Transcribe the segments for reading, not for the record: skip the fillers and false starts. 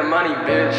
money, bitch.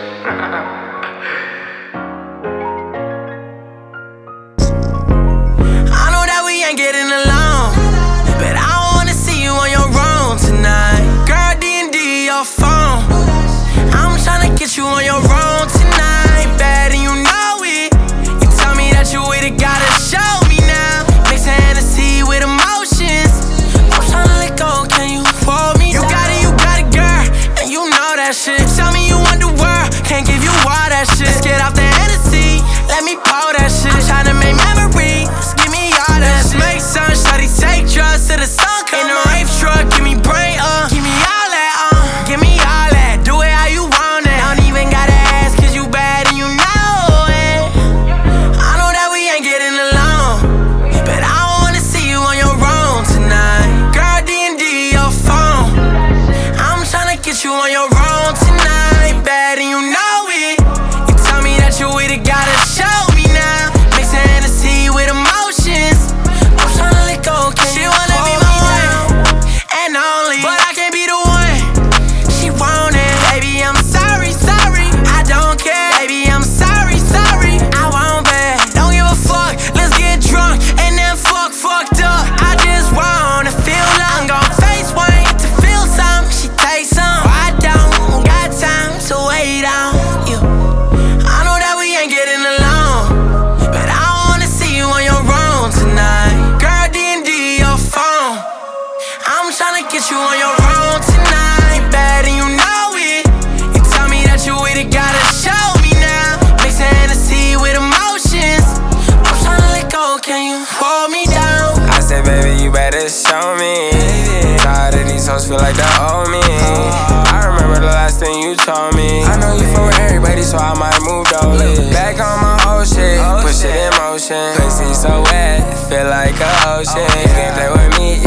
I know that we ain't getting along, but I wanna see you on your own tonight. Girl, D&D your phone. I'm tryna get you on your own tonight. Bad and you know it. You tell me that you with it, gotta show me now. Mix Hennessy with emotions. I'm tryna let go, can you hold me? You got it, girl, and you know that shit. Tell me you want the world, can't give you all that shit. Let's get off the Hennessy, let me pour that shit. I'm tryna make memories, give me all that shit. Make sun, shawty, take drugs till the sun come. In the rave truck, give me brain, give me all that, give me all that. Do it how you want it. Don't even gotta ask, cause you bad and you know it. I know that we ain't getting along, but I wanna see you on your own tonight. Girl, D&D your phone. I'm tryna get you on your own tonight. Bad and you know it. You tell me that you with it, gotta show me now. Mix Hennessy with emotions. I'm tryna let go, can she wanna be my one and only, but I can't be the one she wanted. Baby, I'm sorry, I don't care. Baby, I'm sorry, I won't bad. Don't give a fuck, let's get drunk and then fucked up. I just wanna feel love. I'm gon' face one to feel something. She takes some, I don't got time to wait on you. I know that we ain't getting along, but I wanna see you on your own tonight. Girl, D&D your phone. I'm tryna get you on your own tonight. Bad and you know it. You tell me that you with it, gotta show me now. Mix Hennessy with emotions. I'm tryna let go, can you hold me down? I said, baby, you better show me. Tired of these hoes feel like they owe me. I remember the last thing you told me. I know you for everybody, so I might move those. Back on my old shit, push it in motion. Pussy so wet, feel like a ocean. You can't play with me,